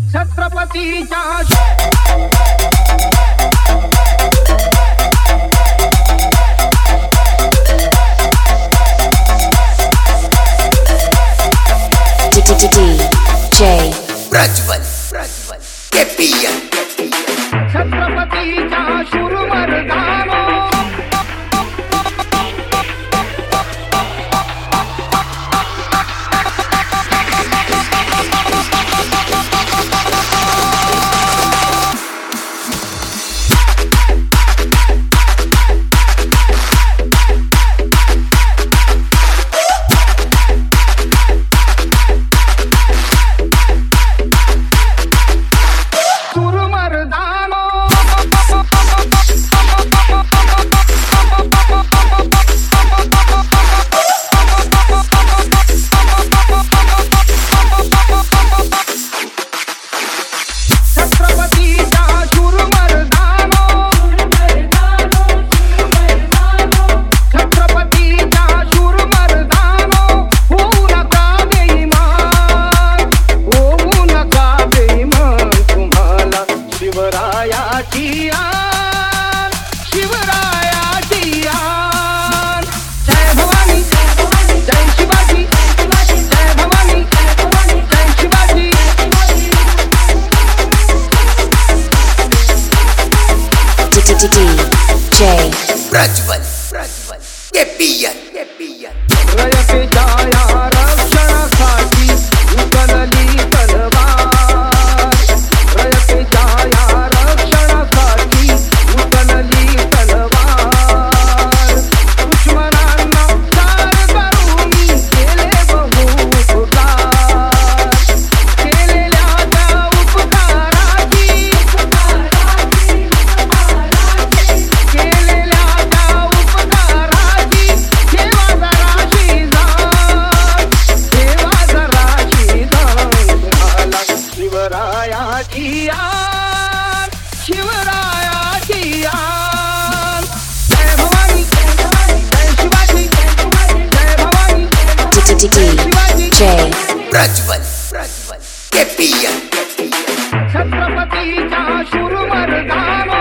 छत्रपतीच्या DJ Prajwal केपीएन छत्रपतीच्या शूरमर्दानो DJ Prajwal केपीएन रयतेच्या या रक्षणासाठी उचलली तलवार रयतेच्या या रक्षणासाठी उचलली तलवार दुश्मनांना चार करून केले बहु उपकार केलेल्या त्या उपकाराची केलेल्या त्या उपकाराची सेवा जराशी तुम्हाला शिवरायाची आन शिवरायाची आन जय भवानी जय शिवाजी जय भवानी DJ प्रज्वल केपीएन छत्रपतीच्या शूरमर्दानो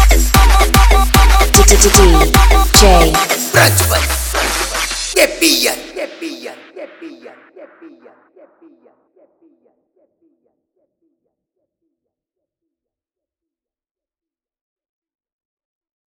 DJ प्रज्वल केपीएन